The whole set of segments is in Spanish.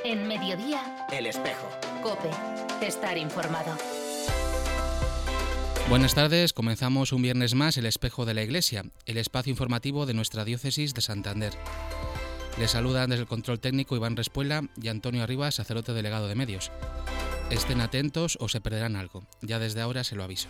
En Mediodía, El Espejo. COPE. Estar informado. Buenas tardes, comenzamos un viernes más El Espejo de la Iglesia, el espacio informativo de nuestra diócesis de Santander. Les saludan desde el control técnico Iván Respuela y Antonio Arribas, sacerdote delegado de medios. Estén atentos o se perderán algo, ya desde ahora se lo aviso.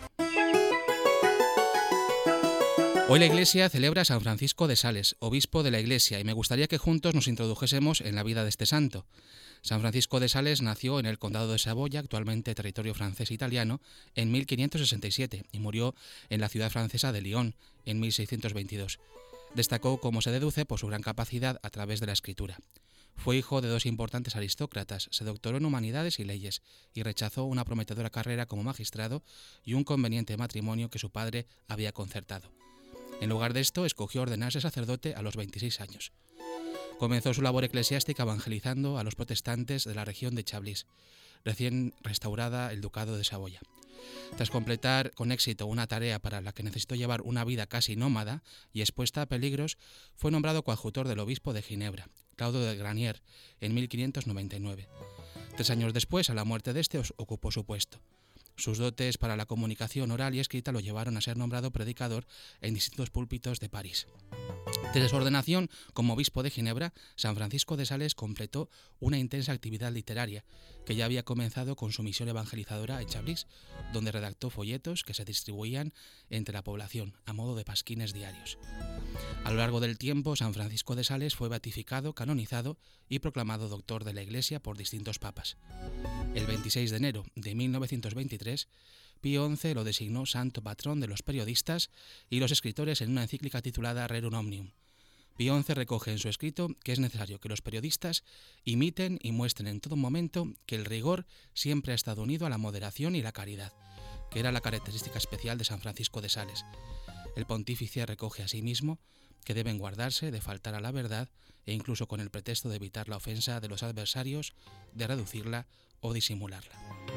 Hoy la Iglesia celebra a San Francisco de Sales, obispo de la Iglesia, y me gustaría que juntos nos introdujésemos en la vida de este santo. San Francisco de Sales nació en el condado de Saboya, actualmente territorio francés e italiano, en 1567 y murió en la ciudad francesa de Lyon en 1622. Destacó, como se deduce, por su gran capacidad a través de la escritura. Fue hijo de dos importantes aristócratas, se doctoró en humanidades y leyes y rechazó una prometedora carrera como magistrado y un conveniente matrimonio que su padre había concertado. En lugar de esto, escogió ordenarse sacerdote a los 26 años. Comenzó su labor eclesiástica evangelizando a los protestantes de la región de Chablis, recién restaurada el ducado de Saboya. Tras completar con éxito una tarea para la que necesitó llevar una vida casi nómada y expuesta a peligros, fue nombrado coadjutor del obispo de Ginebra, Claudio de Granier, en 1599. 3 años después, a la muerte de este, ocupó su puesto. Sus dotes para la comunicación oral y escrita lo llevaron a ser nombrado predicador en distintos púlpitos de París. Desde su ordenación como obispo de Ginebra, San Francisco de Sales completó una intensa actividad literaria que ya había comenzado con su misión evangelizadora en Chablis, donde redactó folletos que se distribuían entre la población a modo de pasquines diarios. A lo largo del tiempo, San Francisco de Sales fue beatificado, canonizado y proclamado doctor de la Iglesia por distintos papas. El 26 de enero de 1923, Pío XI lo designó santo patrón de los periodistas y los escritores en una encíclica titulada Rerum Omnium. Pío XI recoge en su escrito que es necesario que los periodistas imiten y muestren en todo momento que el rigor siempre ha estado unido a la moderación y la caridad, que era la característica especial de San Francisco de Sales. El pontífice recoge asimismo que deben guardarse de faltar a la verdad e incluso con el pretexto de evitar la ofensa de los adversarios, de reducirla o disimularla.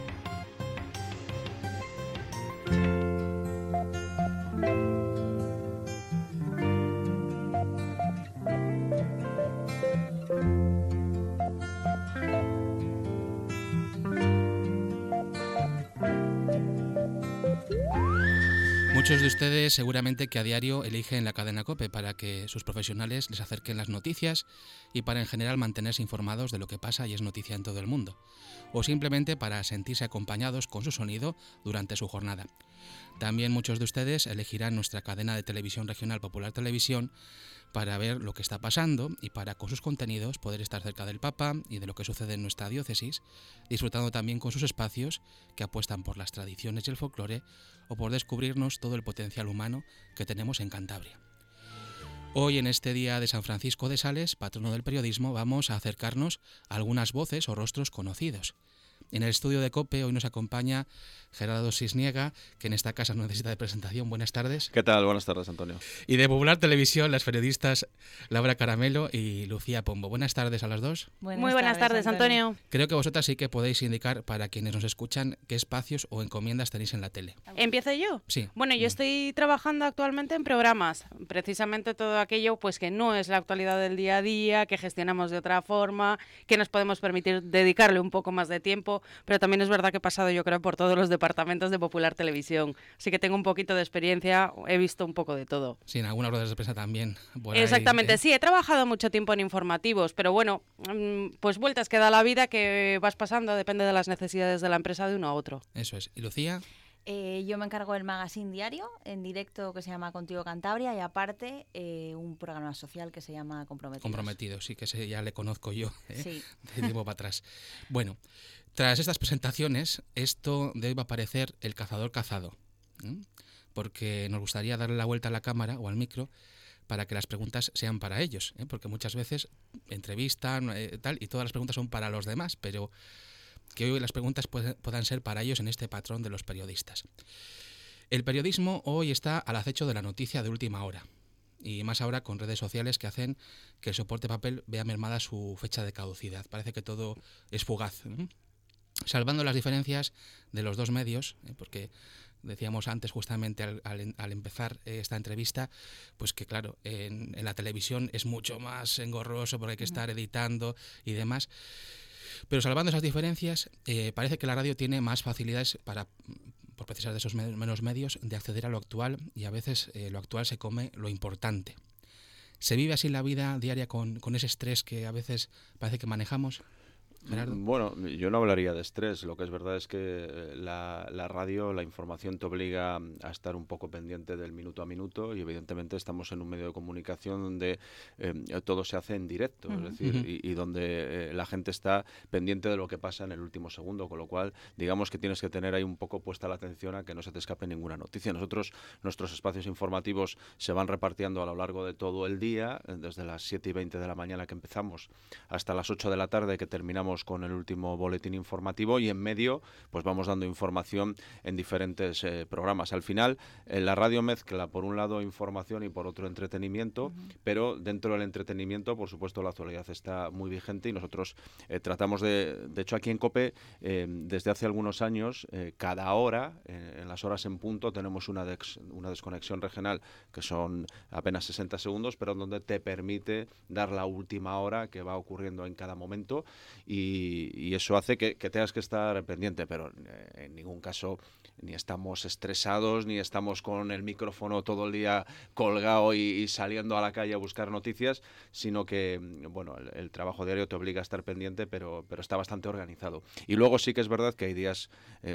Muchos de ustedes seguramente que a diario eligen la cadena COPE para que sus profesionales les acerquen las noticias y para en general mantenerse informados de lo que pasa y es noticia en todo el mundo, o simplemente para sentirse acompañados con su sonido durante su jornada. También muchos de ustedes elegirán nuestra cadena de televisión regional Popular Televisión para ver lo que está pasando y para con sus contenidos poder estar cerca del Papa y de lo que sucede en nuestra diócesis, disfrutando también con sus espacios que apuestan por las tradiciones y el folclore o por descubrirnos todo el potencial humano que tenemos en Cantabria. Hoy, en este día de San Francisco de Sales, patrono del periodismo, vamos a acercarnos a algunas voces o rostros conocidos. En el estudio de COPE hoy nos acompaña Gerardo Cisniega, que en esta casa no necesita de presentación. Buenas tardes. ¿Qué tal? Buenas tardes, Antonio. Y de Popular Televisión, las periodistas Laura Caramelo y Lucía Pombo. Buenas tardes a las dos. Muy buenas tardes, Antonio. Creo que vosotras sí que podéis indicar para quienes nos escuchan qué espacios o encomiendas tenéis en la tele. ¿Empiezo yo? Sí. Bueno, yo estoy trabajando actualmente en programas, precisamente todo aquello pues que no es la actualidad del día a día, que gestionamos de otra forma, que nos podemos permitir dedicarle un poco más de tiempo, pero también es verdad que he pasado, yo creo, por todos los departamentos de Popular Televisión, así que tengo un poquito de experiencia, he visto un poco de todo. Sí, en algunas ruedas de prensa también. Exactamente, ahí, sí, he trabajado mucho tiempo en informativos, pero bueno, pues vueltas que da la vida, que vas pasando, depende de las necesidades de la empresa de uno a otro. Eso es. ¿Y Lucía? Yo me encargo del magazine diario en directo que se llama Contigo Cantabria y aparte un programa social que se llama Comprometidos. Comprometidos, sí, que ese ya le conozco yo, Sí. de tiempo para atrás. Bueno, tras estas presentaciones, esto de hoy va a parecer el cazador cazado, porque nos gustaría darle la vuelta a la cámara o al micro para que las preguntas sean para ellos, porque muchas veces entrevistan tal y todas las preguntas son para los demás, pero que hoy las preguntas puedan ser para ellos en este patrón de los periodistas. El periodismo hoy está al acecho de la noticia de última hora, y más ahora con redes sociales que hacen que el soporte papel vea mermada su fecha de caducidad. Parece que todo es fugaz, salvando las diferencias de los dos medios, porque decíamos antes justamente al empezar esta entrevista, pues que claro, en la televisión es mucho más engorroso porque hay que estar editando y demás. Pero salvando esas diferencias, parece que la radio tiene más facilidades por precisar de esos menos medios, de acceder a lo actual, y a veces lo actual se come lo importante. ¿Se vive así la vida diaria con ese estrés que a veces parece que manejamos, Gerardo? Bueno, yo no hablaría de estrés. Lo que es verdad es que la radio, la información te obliga a estar un poco pendiente del minuto a minuto, y evidentemente estamos en un medio de comunicación donde todo se hace en directo, es decir, y donde la gente está pendiente de lo que pasa en el último segundo, con lo cual digamos que tienes que tener ahí un poco puesta la atención a que no se te escape ninguna noticia. Nuestros espacios informativos se van repartiendo a lo largo de todo el día, desde las 7:20 de la mañana que empezamos hasta las 8 de la tarde que terminamos con el último boletín informativo, y en medio pues vamos dando información en diferentes programas. Al final la radio mezcla por un lado información y por otro entretenimiento, pero dentro del entretenimiento por supuesto la actualidad está muy vigente, y nosotros tratamos de hecho aquí en COPE desde hace algunos años cada hora, en las horas en punto, tenemos una desconexión regional que son apenas 60 segundos, pero donde te permite dar la última hora que va ocurriendo en cada momento, y eso hace que tengas que estar pendiente, pero en ningún caso ni estamos estresados, ni estamos con el micrófono todo el día colgado y saliendo a la calle a buscar noticias, sino que bueno, el trabajo diario te obliga a estar pendiente, pero está bastante organizado. Y luego sí que es verdad que hay días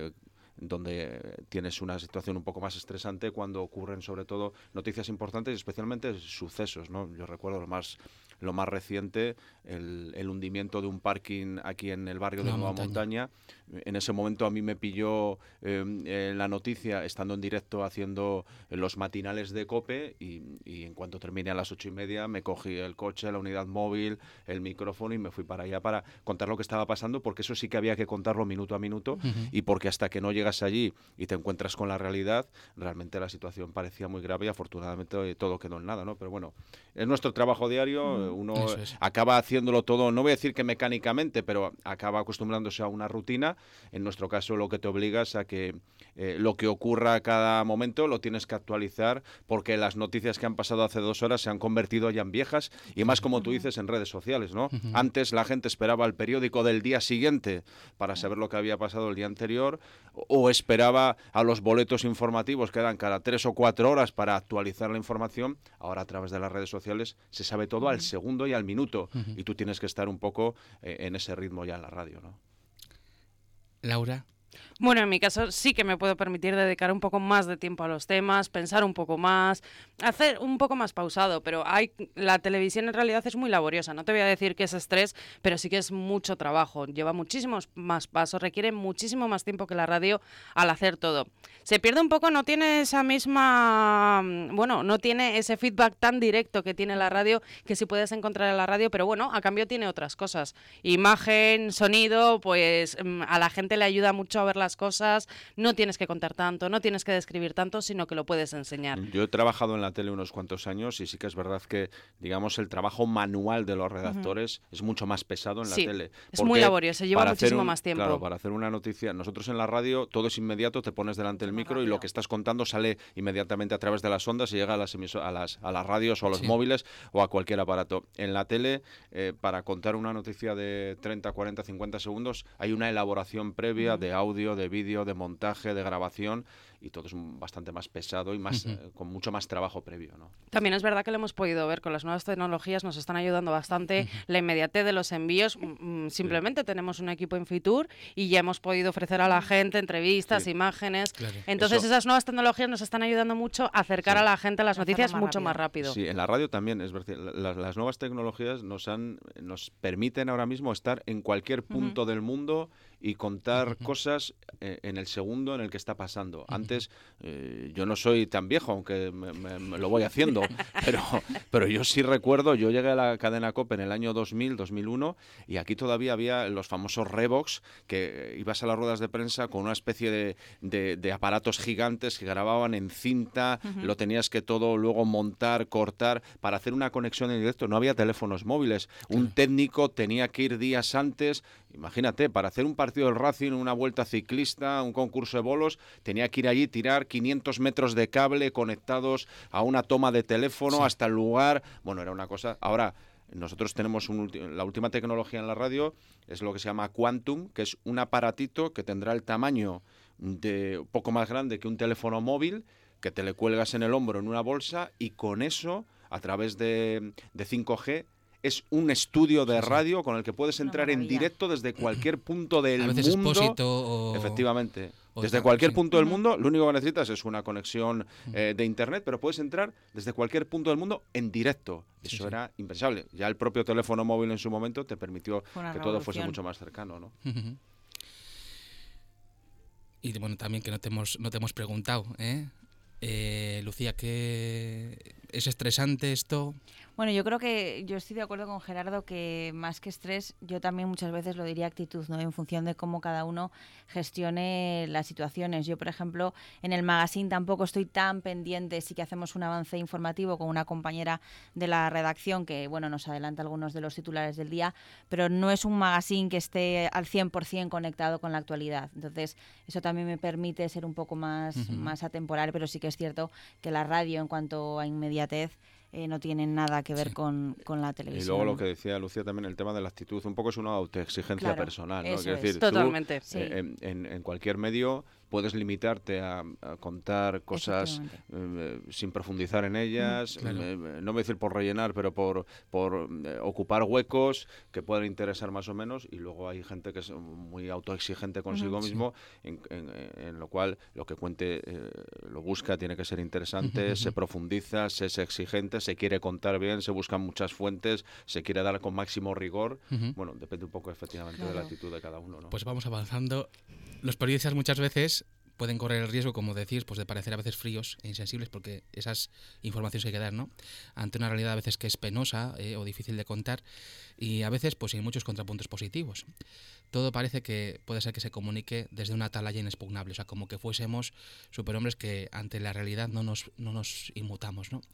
donde tienes una situación un poco más estresante cuando ocurren sobre todo noticias importantes y especialmente sucesos, ¿no? Yo recuerdo lo más reciente, el hundimiento de un parking aquí en el barrio de Nueva Montaña. En ese momento a mí me pilló la noticia estando en directo haciendo los matinales de COPE, y en cuanto terminé a las 8:30 me cogí el coche, la unidad móvil, el micrófono, y me fui para allá para contar lo que estaba pasando, porque eso sí que había que contarlo minuto a minuto, y porque hasta que no llegas allí y te encuentras con la realidad, realmente la situación parecía muy grave, y afortunadamente todo quedó en nada, ¿no? Pero bueno, es nuestro trabajo diario, uno acaba haciéndolo todo, no voy a decir que mecánicamente, pero acaba acostumbrándose a una rutina. En nuestro caso lo que te obligas a que lo que ocurra a cada momento lo tienes que actualizar, porque las noticias que han pasado hace 2 horas se han convertido ya en viejas, y más como tú dices en redes sociales, ¿no? Antes la gente esperaba el periódico del día siguiente para saber lo que había pasado el día anterior, o esperaba a los boletos informativos que dan cada 3 o 4 horas para actualizar la información. Ahora a través de las redes sociales se sabe todo al segundo y al minuto, y tú tienes que estar un poco en ese ritmo ya en la radio, ¿no? Laura. Bueno, en mi caso sí que me puedo permitir dedicar un poco más de tiempo a los temas, pensar un poco más, hacer un poco más pausado, pero la televisión en realidad es muy laboriosa. No te voy a decir que es estrés, pero sí que es mucho trabajo. Lleva muchísimos más pasos, requiere muchísimo más tiempo que la radio al hacer todo. Se pierde un poco, no tiene no tiene ese feedback tan directo que tiene la radio, que sí puedes encontrar en la radio, pero bueno, a cambio tiene otras cosas. Imagen, sonido, pues a la gente le ayuda mucho a ver las cosas, no tienes que contar tanto, no tienes que describir tanto, sino que lo puedes enseñar. Yo he trabajado en la tele unos cuantos años, y sí que es verdad que, digamos, el trabajo manual de los redactores es mucho más pesado en la tele. Es muy laborioso, lleva muchísimo más tiempo. Claro, para hacer una noticia, nosotros en la radio todo es inmediato, te pones delante del micro y lo que estás contando sale inmediatamente a través de las ondas y llega a las radios o a los móviles o a cualquier aparato. En la tele, para contar una noticia de 30, 40, 50 segundos, hay una elaboración previa de audio, de vídeo, de montaje, de grabación, y todo es bastante más pesado y más con mucho más trabajo previo, ¿no? También es verdad que lo hemos podido ver con las nuevas tecnologías, nos están ayudando bastante. La inmediatez de los envíos, simplemente tenemos un equipo en Fitur y ya hemos podido ofrecer a la gente entrevistas, imágenes. Claro. Entonces esas nuevas tecnologías nos están ayudando mucho a acercar a la gente a las noticias mucho más rápido. Sí, en la radio también, es verdad, las nuevas tecnologías nos permiten ahora mismo estar en cualquier punto del mundo y contar cosas en el segundo en el que está pasando. Antes, yo no soy tan viejo, aunque me lo voy haciendo, pero yo sí recuerdo, yo llegué a la cadena COPE en el año 2000, 2001, y aquí todavía había los famosos Revox, que ibas a las ruedas de prensa con una especie de aparatos gigantes que grababan en cinta, lo tenías que todo luego montar, cortar, para hacer una conexión en directo. No había teléfonos móviles, un técnico tenía que ir días antes. Imagínate, para hacer un partido del Racing, una vuelta ciclista, un concurso de bolos, tenía que ir allí, tirar 500 metros de cable conectados a una toma de teléfono hasta el lugar. Bueno, era una cosa. Ahora, nosotros tenemos la última tecnología en la radio, es lo que se llama Quantum, que es un aparatito que tendrá el tamaño de poco más grande que un teléfono móvil, que te le cuelgas en el hombro en una bolsa, y con eso, a través de 5G, es un estudio de radio con el que puedes entrar en directo desde cualquier punto del mundo. Expósito Efectivamente. Desde cualquier punto del mundo, lo único que necesitas es una conexión de internet, pero puedes entrar desde cualquier punto del mundo en directo. Eso era impensable. Ya el propio teléfono móvil en su momento te permitió que todo fuese mucho más cercano, ¿no? Y bueno, también que no te hemos preguntado, Lucía, ¿qué es estresante esto? Bueno, yo creo que yo estoy de acuerdo con Gerardo que más que estrés, yo también muchas veces lo diría actitud, ¿no? En función de cómo cada uno gestione las situaciones. Yo, por ejemplo, en el magazine tampoco estoy tan pendiente, sí que hacemos un avance informativo con una compañera de la redacción que, bueno, nos adelanta algunos de los titulares del día, pero no es un magazine que esté al 100% conectado con la actualidad. Entonces, eso también me permite ser un poco más atemporal, pero sí que es cierto que la radio, en cuanto a inmediatez, no tienen nada que ver con la televisión. Y luego lo que decía Lucía también, el tema de la actitud, un poco es una autoexigencia personal, ¿no? Eso Es decir, totalmente. Tú, en cualquier medio puedes limitarte a contar cosas sin profundizar en ellas, no voy a decir por rellenar, pero por ocupar huecos que puedan interesar más o menos, y luego hay gente que es muy autoexigente consigo mismo, en lo cual lo que cuente lo busca, tiene que ser interesante, se profundiza, se es exigente, se quiere contar bien, se buscan muchas fuentes, se quiere dar con máximo rigor. Bueno, depende un poco efectivamente de la actitud de cada uno, ¿no? Pues vamos avanzando. Los periodistas muchas veces pueden correr el riesgo, como decís, pues de parecer a veces fríos e insensibles, porque esas informaciones hay que dar, ¿no? Ante una realidad a veces que es penosa o difícil de contar, y a veces pues hay muchos contrapuntos positivos. Todo parece que puede ser que se comunique desde una atalaya inexpugnable, o sea, como que fuésemos superhombres que ante la realidad no nos inmutamos, ¿no?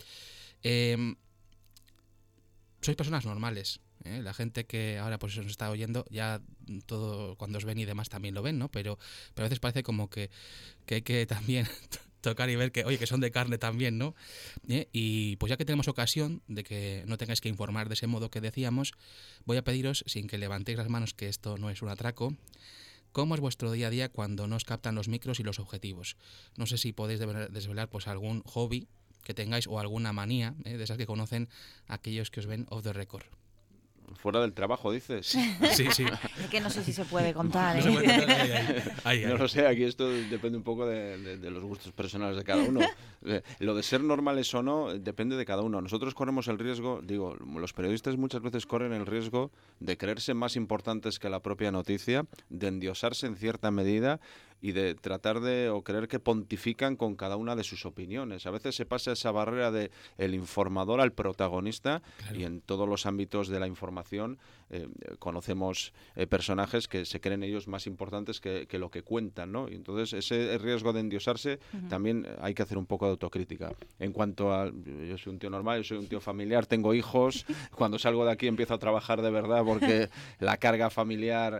Sois personas normales. La gente que ahora pues nos está oyendo, ya todo cuando os ven y demás también lo ven, ¿no? Pero a veces parece como que hay que también tocar y ver que, oye, que son de carne también, ¿no? Y pues ya que tenemos ocasión de que no tengáis que informar de ese modo que decíamos, voy a pediros, sin que levantéis las manos, que esto no es un atraco, ¿cómo es vuestro día a día cuando no os captan los micros y los objetivos? No sé si podéis desvelar pues algún hobby que tengáis o alguna manía, de esas que conocen aquellos que os ven off the record. Fuera del trabajo, dices. Sí. Es que no sé si se puede contar, ¿eh? No se puede contar, ahí. No lo sé, aquí esto depende un poco de los gustos personales de cada uno. Lo de ser normales o no depende de cada uno. Nosotros corremos el riesgo, digo, los periodistas muchas veces corren el riesgo de creerse más importantes que la propia noticia, de endiosarse en cierta medida y de tratar de o creer que pontifican con cada una de sus opiniones. A veces se pasa esa barrera de el informador al protagonista, y en todos los ámbitos de la información conocemos personajes que se creen ellos más importantes que lo que cuentan, ¿no? Y entonces ese riesgo de endiosarse también hay que hacer un poco de autocrítica. En cuanto a, yo soy un tío normal, yo soy un tío familiar, tengo hijos, cuando salgo de aquí empiezo a trabajar de verdad porque la carga familiar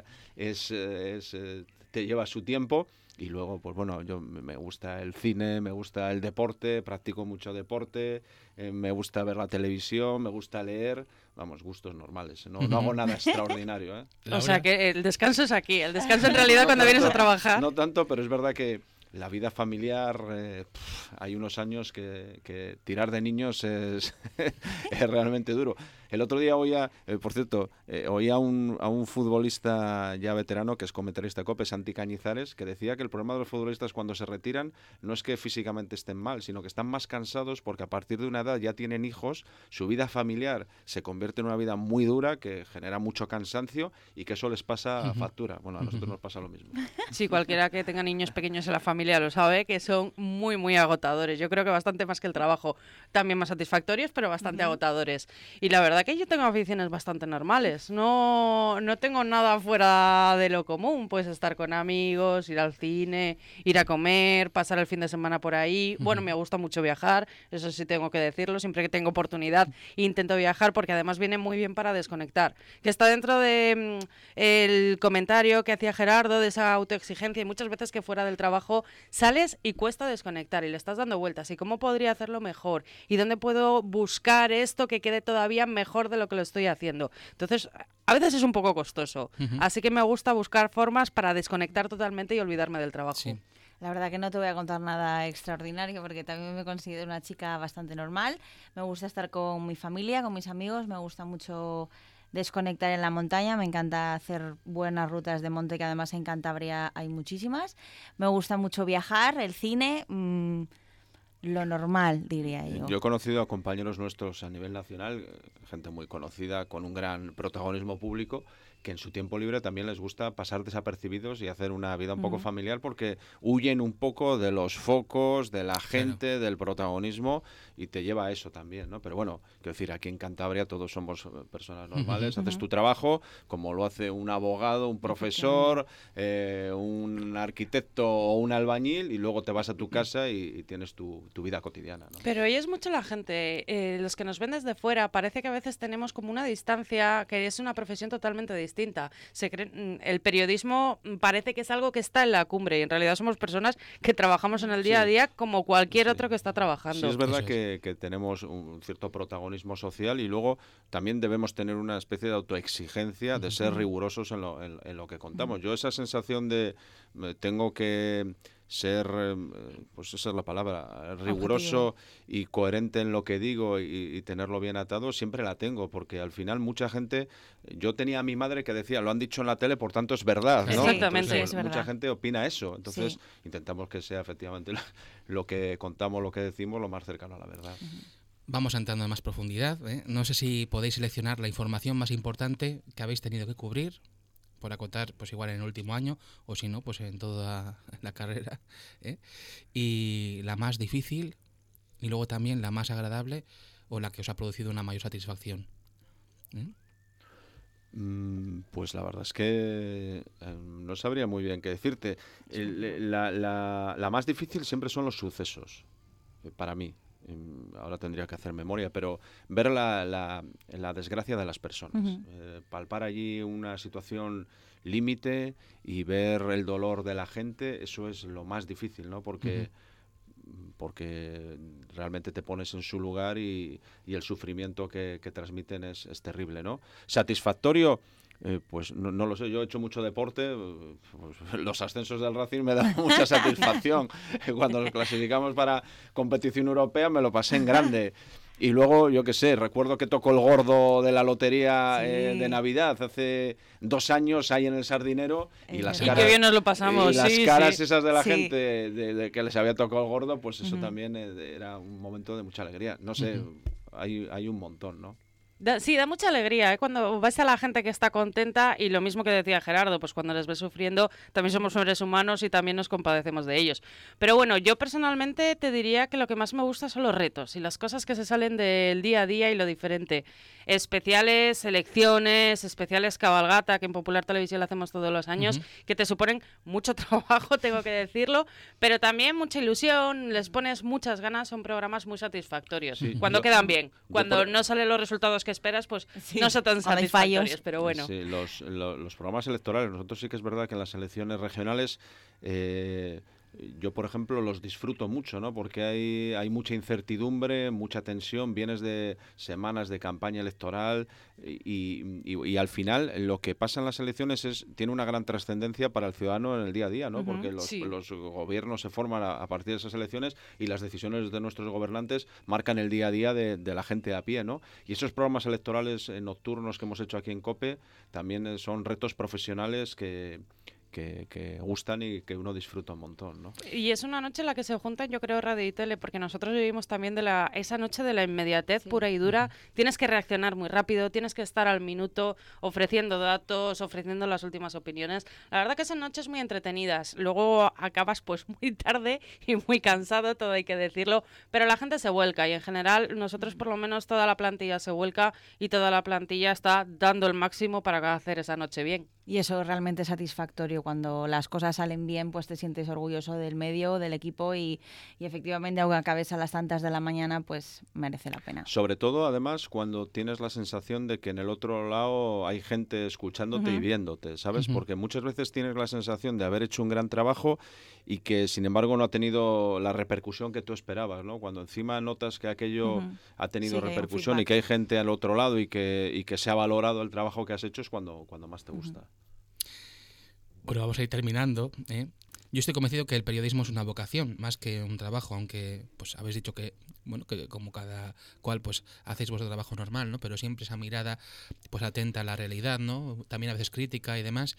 te lleva su tiempo. Y luego, pues bueno, yo me gusta el cine, me gusta el deporte, practico mucho deporte, me gusta ver la televisión, me gusta leer, vamos, gustos normales, no hago nada extraordinario, ¿eh? O sea que el descanso es aquí, el descanso en realidad cuando vienes a trabajar. No tanto, pero es verdad que la vida familiar, hay unos años que tirar de niños es realmente duro. El otro día oía, por cierto, oía a un futbolista ya veterano que es comentarista de COPE, Santi Cañizares, que decía que el problema de los futbolistas cuando se retiran no es que físicamente estén mal, sino que están más cansados porque a partir de una edad ya tienen hijos, su vida familiar se convierte en una vida muy dura que genera mucho cansancio y que eso les pasa factura. Bueno, a nosotros nos pasa lo mismo. Sí, cualquiera que tenga niños pequeños en la familia lo sabe, que son muy, muy agotadores. Yo creo que bastante más que el trabajo. También más satisfactorios, pero bastante agotadores. Y la verdad que yo tengo aficiones bastante normales. No tengo nada fuera de lo común. Pues estar con amigos, ir al cine, ir a comer, pasar el fin de semana por ahí. Bueno, me gusta mucho viajar, eso sí tengo que decirlo. Siempre que tengo oportunidad intento viajar porque además viene muy bien para desconectar. Que está dentro de el comentario que hacía Gerardo de esa autoexigencia, y muchas veces que fuera del trabajo sales y cuesta desconectar y le estás dando vueltas. ¿Y cómo podría hacerlo mejor? ¿Y dónde puedo buscar esto que quede todavía mejor mejor de lo que lo estoy haciendo. Entonces, a veces es un poco costoso. Así que me gusta buscar formas para desconectar totalmente y olvidarme del trabajo. Sí. La verdad que no te voy a contar nada extraordinario porque también me considero una chica bastante normal. Me gusta estar con mi familia, con mis amigos, me gusta mucho desconectar en la montaña, me encanta hacer buenas rutas de monte, que además en Cantabria hay muchísimas. Me gusta mucho viajar, el cine, lo normal, diría yo. Yo he conocido a compañeros nuestros a nivel nacional, gente muy conocida, con un gran protagonismo público, que en su tiempo libre también les gusta pasar desapercibidos y hacer una vida un poco familiar, porque huyen un poco de los focos, de la gente, del protagonismo, y te lleva a eso también, ¿no? Pero bueno, quiero decir, aquí en Cantabria todos somos personas normales, haces tu trabajo como lo hace un abogado, un profesor, un arquitecto o un albañil, y luego te vas a tu casa y tienes tu vida cotidiana, ¿no? Pero hoy es mucho la gente, los que nos ven desde fuera, parece que a veces tenemos como una distancia, que es una profesión totalmente distinta. El periodismo parece que es algo que está en la cumbre y en realidad somos personas que trabajamos en el día a día como cualquier otro que está trabajando. Sí, es verdad que tenemos un cierto protagonismo social y luego también debemos tener una especie de autoexigencia de ser rigurosos en lo que contamos. Yo esa sensación de tengo que ser, pues esa es la palabra, riguroso y coherente en lo que digo y tenerlo bien atado, siempre la tengo, porque al final mucha gente, yo tenía a mi madre que decía, lo han dicho en la tele, por tanto es verdad, ¿no? Exactamente. Entonces, Es verdad. mucha gente opina eso, entonces intentamos que sea efectivamente lo que contamos, lo que decimos, lo más cercano a la verdad. Vamos entrando en más profundidad, ¿eh? No sé si podéis seleccionar la información más importante que habéis tenido que cubrir, por acotar, pues igual en el último año, o si no, pues en toda la carrera, ¿eh? Y la más difícil, y luego también la más agradable, o la que os ha producido una mayor satisfacción. Pues la verdad es que no sabría muy bien qué decirte. La más difícil siempre son los sucesos, para mí. Ahora tendría que hacer memoria, pero ver la desgracia de las personas, palpar allí una situación límite y ver el dolor de la gente, eso es lo más difícil, ¿no? Porque realmente te pones en su lugar y el sufrimiento que transmiten es terrible, ¿no? Satisfactorio, pues no lo sé, yo he hecho mucho deporte, pues, los ascensos del Racing me dan mucha satisfacción. Cuando nos clasificamos para competición europea me lo pasé en grande. Y luego, yo qué sé, recuerdo que tocó el gordo de la lotería de Navidad hace 2 años ahí en el Sardinero y las caras, qué bien nos lo pasamos. y las caras esas de la Sí. gente de que les había tocado el gordo, pues eso también era un momento de mucha alegría. No sé, hay un montón, ¿no? Sí, da mucha alegría, ¿eh? Cuando ves a la gente que está contenta y lo mismo que decía Gerardo, pues cuando les ves sufriendo, también somos seres humanos y también nos compadecemos de ellos. Pero bueno, yo personalmente te diría que lo que más me gusta son los retos y las cosas que se salen del día a día y lo diferente. Especiales elecciones, especiales cabalgata, que en Popular Televisión lo hacemos todos los años, que te suponen mucho trabajo, tengo que decirlo, pero también mucha ilusión, les pones muchas ganas, son programas muy satisfactorios. Sí, Cuando yo- quedan bien, yo cuando por- no salen los resultados que esperas, pues Sí, no son tan cuando hay fallos. satisfactorios, pero bueno. Sí, los programas electorales, nosotros sí que es verdad que en las elecciones regionales yo, por ejemplo, los disfruto mucho, ¿no? Porque hay mucha incertidumbre, mucha tensión, vienes de semanas de campaña electoral y al final lo que pasa en las elecciones tiene una gran trascendencia para el ciudadano en el día a día, ¿no? Porque sí. los gobiernos se forman a partir de esas elecciones y las decisiones de nuestros gobernantes marcan el día a día de la gente a pie, ¿no? Y esos programas electorales nocturnos que hemos hecho aquí en COPE también son retos profesionales que gustan y que uno disfruta un montón, ¿no? Y es una noche en la que se juntan, yo creo, radio y tele, porque nosotros vivimos también esa noche de la inmediatez pura y dura. Tienes que reaccionar muy rápido, tienes que estar al minuto ofreciendo datos, ofreciendo las últimas opiniones. La verdad que son noches muy entretenidas. Luego acabas pues muy tarde y muy cansado, todo hay que decirlo, pero la gente se vuelca y en general nosotros por lo menos toda la plantilla se vuelca y toda la plantilla está dando el máximo para hacer esa noche bien. Y eso es realmente satisfactorio. Cuando las cosas salen bien, pues te sientes orgulloso del medio, del equipo y efectivamente, aunque acabes a las tantas de la mañana, pues merece la pena. Sobre todo, además, cuando tienes la sensación de que en el otro lado hay gente escuchándote y viéndote, ¿sabes? Porque muchas veces tienes la sensación de haber hecho un gran trabajo y que, sin embargo, no ha tenido la repercusión que tú esperabas, ¿no? Cuando encima notas que aquello ha tenido repercusión y que hay gente al otro lado y que se ha valorado el trabajo que has hecho, es cuando más te gusta. Bueno, vamos a ir terminando, ¿eh? Yo estoy convencido que el periodismo es una vocación más que un trabajo, aunque pues habéis dicho que bueno, que como cada cual pues hacéis vuestro trabajo normal, ¿no? Pero siempre esa mirada pues atenta a la realidad, ¿no? También a veces crítica y demás.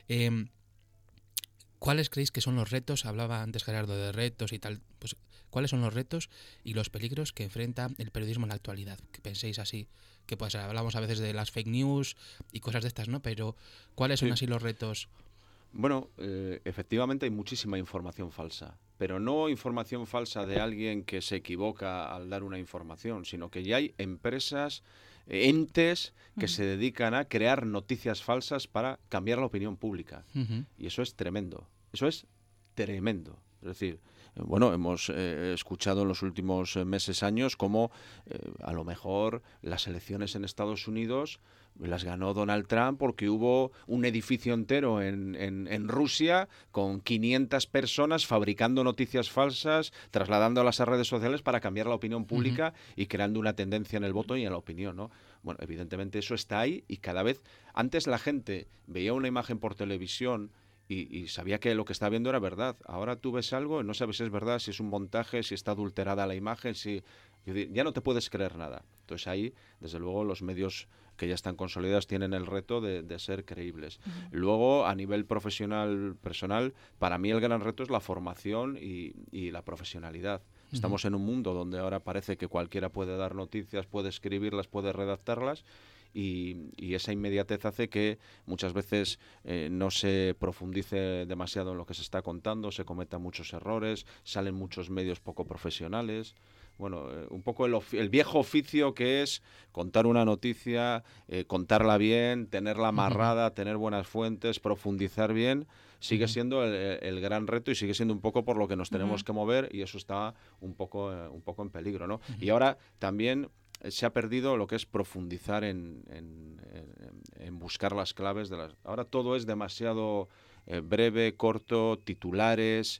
¿Cuáles creéis que son los retos? Hablaba antes Gerardo de retos y tal. Pues, ¿cuáles son los retos y los peligros que enfrenta el periodismo en la actualidad? Que penséis así, que pues hablamos a veces de las fake news y cosas de estas, ¿no? Pero ¿cuáles son así los retos? Bueno, efectivamente hay muchísima información falsa, pero no información falsa de alguien que se equivoca al dar una información, sino que ya hay empresas, entes que se dedican a crear noticias falsas para cambiar la opinión pública. Y eso es tremendo, eso es tremendo. Es decir, bueno, hemos escuchado en los últimos meses, años, cómo a lo mejor las elecciones en Estados Unidos las ganó Donald Trump porque hubo un edificio entero en Rusia con 500 personas fabricando noticias falsas, trasladándolas a redes sociales para cambiar la opinión pública y creando una tendencia en el voto y en la opinión, ¿no? Bueno, evidentemente eso está ahí y cada vez... Antes la gente veía una imagen por televisión y sabía que lo que estaba viendo era verdad. Ahora tú ves algo y no sabes si es verdad, si es un montaje, si está adulterada la imagen, si... Ya no te puedes creer nada. Entonces ahí, desde luego, los medios que ya están consolidados tienen el reto de ser creíbles. Luego, a nivel profesional, personal, para mí el gran reto es la formación y la profesionalidad. Estamos en un mundo donde ahora parece que cualquiera puede dar noticias, puede escribirlas, puede redactarlas, y esa inmediatez hace que muchas veces no se profundice demasiado en lo que se está contando, se cometan muchos errores, salen muchos medios poco profesionales. Bueno, un poco el viejo oficio que es contar una noticia, contarla bien, tenerla amarrada, tener buenas fuentes, profundizar bien, sigue siendo el gran reto y sigue siendo un poco por lo que nos tenemos que mover, y eso está un poco en peligro, ¿no? Y ahora también se ha perdido lo que es profundizar en buscar las claves de las... Ahora todo es demasiado breve, corto, titulares,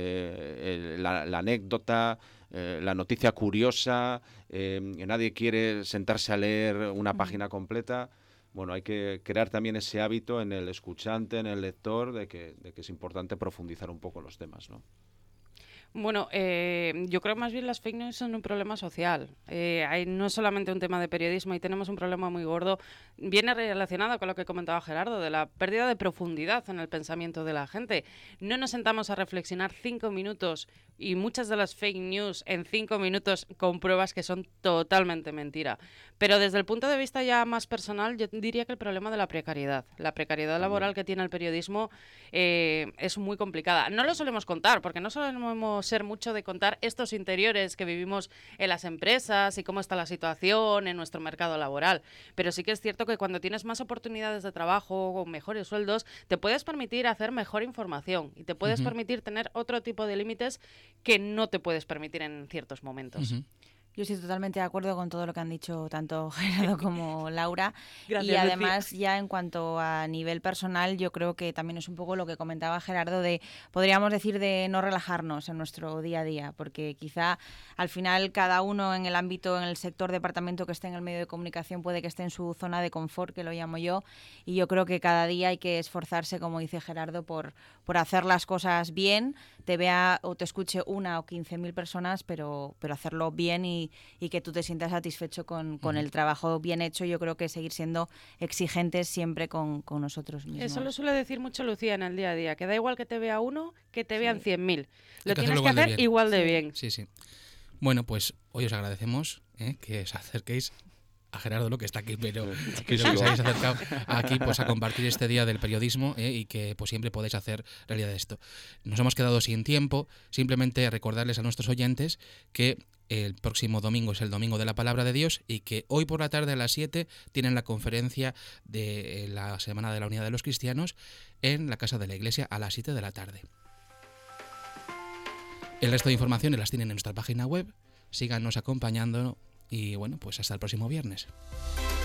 la anécdota, la noticia curiosa, nadie quiere sentarse a leer una página completa. Bueno, hay que crear también ese hábito en el escuchante, en el lector, de que es importante profundizar un poco los temas, ¿no? Bueno, yo creo más bien las fake news son un problema social. No es solamente un tema de periodismo, y tenemos un problema muy gordo. Viene relacionado con lo que comentaba Gerardo, de la pérdida de profundidad en el pensamiento de la gente. No nos sentamos a reflexionar 5 minutos, y muchas de las fake news en 5 minutos con pruebas que son totalmente mentira. Pero desde el punto de vista ya más personal, yo diría que el problema de la precariedad laboral que tiene el periodismo es muy complicada. No lo solemos contar, porque no solemos ser mucho de contar estos interiores que vivimos en las empresas y cómo está la situación en nuestro mercado laboral. Pero sí que es cierto que cuando tienes más oportunidades de trabajo o mejores sueldos, te puedes permitir hacer mejor información y te puedes permitir tener otro tipo de límites que no te puedes permitir en ciertos momentos. Yo estoy totalmente de acuerdo con todo lo que han dicho tanto Gerardo como Laura. Gracias, y además, ya en cuanto a nivel personal, yo creo que también es un poco lo que comentaba Gerardo, podríamos decir, de no relajarnos en nuestro día a día, porque quizá al final cada uno en el ámbito, en el sector, departamento que esté en el medio de comunicación, puede que esté en su zona de confort, que lo llamo yo, y yo creo que cada día hay que esforzarse, como dice Gerardo, por hacer las cosas bien, te vea o te escuche 1 o 15.000 personas, pero hacerlo bien y que tú te sientas satisfecho con el trabajo bien hecho. Yo creo que seguir siendo exigentes siempre con nosotros mismos. Eso lo suele decir mucho Lucía en el día a día, que da igual que te vea 1, que te vean 100.000. Lo tienes que hacer igual de bien. Sí, sí. Bueno, pues hoy os agradecemos que os acerquéis a Gerardo, ¿no?, que está aquí, pero que os habéis acercado aquí pues a compartir este día del periodismo, y que pues siempre podéis hacer realidad esto. Nos hemos quedado sin tiempo, simplemente recordarles a nuestros oyentes que el próximo domingo es el Domingo de la Palabra de Dios y que hoy por la tarde a las 7 tienen la conferencia de la Semana de la Unidad de los Cristianos en la Casa de la Iglesia a las 7 de la tarde. El resto de informaciones las tienen en nuestra página web. Síganos acompañando y bueno, pues hasta el próximo viernes.